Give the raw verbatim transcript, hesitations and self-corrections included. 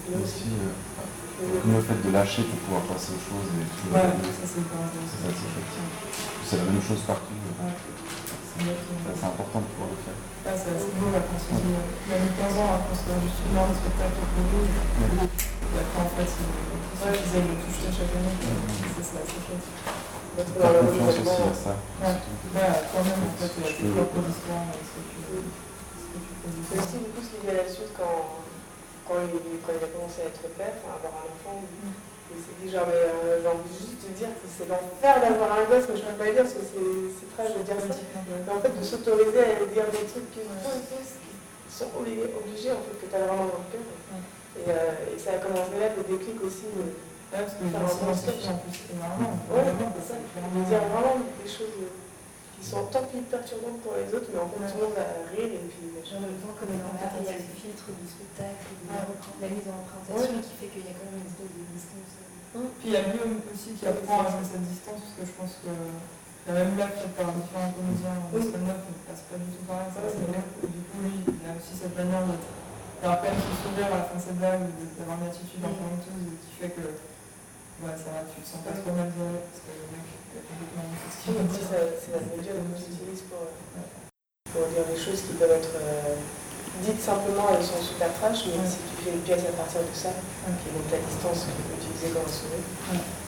Et aussi, euh, le fait de lâcher pour pouvoir passer aux choses et tout. Ouais, ça c'est hyper intéressant. C'est ça, c'est effectivement. C'est la même chose partout. Ouais. C'est important de pouvoir le faire. Ah, c'est assez beau là quand on se dit, il a mis quinze ans à construire juste une heure de spectacle pour vous. Et après en fait, ils aiment le toucher chaque année. C'est ça, c'est chouette. Faire confiance aussi à ça. Ouais, ouais, quand même en fait, il y a tes propres histoires, ce que tu fais. C'est aussi beaucoup ce qu'il y a la suite quand, quand, il, quand il a commencé à être père, enfin avoir un enfant. Il s'est dit genre, mais euh, j'ai envie juste de dire que c'est l'enfer d'avoir un gosse, mais je ne peux pas le dire parce que c'est très, je veux dire ça. Mais en fait, de s'autoriser à dire des trucs qui sont obligés, obligés en fait, que tu as vraiment dans le cœur. Et, euh, et ça a commencé là, le déclic aussi. De, ouais, parce que faire un bon sketch en plus, énormément. Ouais, c'est ça. De dire vraiment des choses qui sont tant plus perturbantes pour les autres, mais en fait, tout le monde va rire et puis. En même temps, comme dans l'art, il y a le filtre du spectacle, la mise en représentation qui fait qu'il y a quand même une espèce de distance. Puis il y a Guillaume aussi qui apprend à jouer cette distance, parce que je pense que il y a même là qui par différents comédiens en stand-up qui ne passe pas du tout pareil, ça c'est bien. Du coup, lui, il a aussi cette manière de faire peine se sourire à la fin de cette blague, d'avoir une attitude un peu honteuse qui fait que ouais, ça va, tu te sens pas trop mal viré, parce que le mec est complètement honte de ce qu'il veut dire. C'est la média que j'utilise pour, pour dire des choses qui peuvent être euh, dites simplement, elles sont super trash, mais si tu fais une pièce à partir de ça, qui est donc la distance qu'on peut utiliser comme un souvenir.